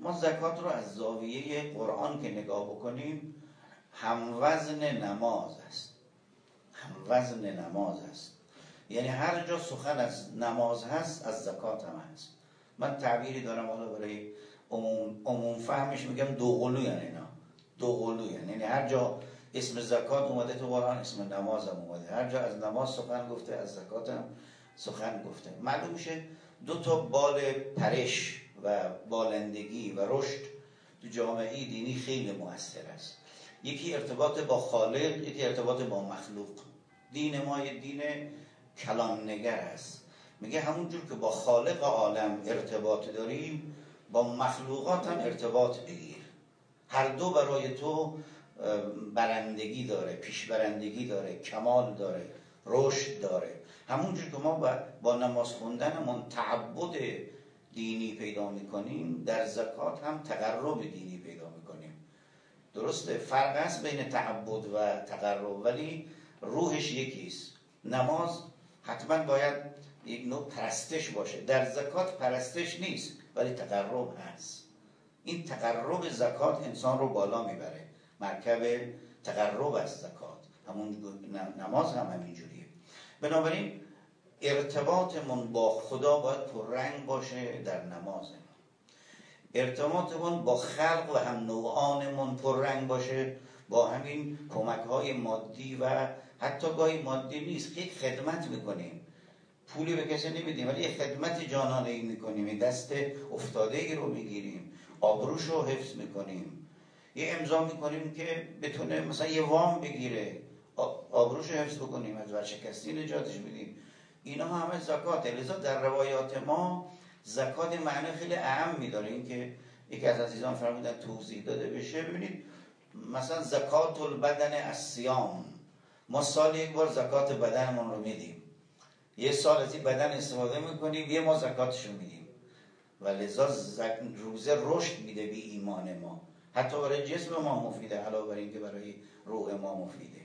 ما زکات رو از زاویه قرآن که نگاه بکنیم هم وزن نماز است، هم وزن نماز است. یعنی هر جا سخن از نماز هست از زکات هم هست. من تعبیری دارم حالا برای عموم فهمش میگم دوقلو، یعنی اینا دوقلو، یعنی هر جا اسم زکات اومده تو قرآن اسم نماز هم اومده، هر جا از نماز سخن گفته از زکات هم سخن گفته. معلوم میشه دو تا بال پرش و بالندگی و رشد تو جامعه دینی خیلی مؤثر است. یکی ارتباط با خالق، یکی ارتباط با مخلوق. دین ما یه دین کلام نگر است، میگه همون جور که با خالق عالم ارتباط داریم با مخلوقات هم ارتباط بگیر. هر دو برای تو برندگی داره، پیش برندگی داره، کمال داره، رشد داره. همون جور که ما با نماز خوندنمون تعبد دینی پیدا میکنیم، در زکات هم تقرب دینی پیدا میکنیم. درسته فرق است بین تعبد و تقرب، ولی روحش یکیست. نماز حتما باید یک نوع پرستش باشه، در زکات پرستش نیست ولی تقرب هست. این تقرب زکات انسان رو بالا میبره، مرکب تقرب است زکات. همون نماز هم همینجوریه. بنابراین ارتباطمون با خدا باید پررنگ باشه در نماز، ارتباطمون با خلق و هم نوعانمون پررنگ باشه، با همین کمک‌های مادی و حتی گاهی مادی نیست، یک خدمت میکنیم، پولی به کسی نمیدیم ولی یک خدمت جانانه‌ای میکنیم، این دست افتاده‌ای رو میگیریم، آبروش رو حفظ میکنیم، یه امضا میکنیم که بتونه مثلا یه وام بگیره، آبروش رو حفظ بکنیم، از ورشکستی نجاتش میدیم. اینا همه زکات. لذا در روایات ما زکات معنی خیلی اهم میداره. این که یکی از عزیزان فرمودن توضیح داده بشه. ببینید مثلا زکات البدن الصیام، ما سال یک بار زکات بدنمون رو میدیم، یه سال از این بدن استفاده میکنیم، یه ما زکاتش رو میدیم و لذا روزه رشد میده بی ایمان ما، حتی برای جسم ما مفیده علاوه بر این که برای روح ما مفیده.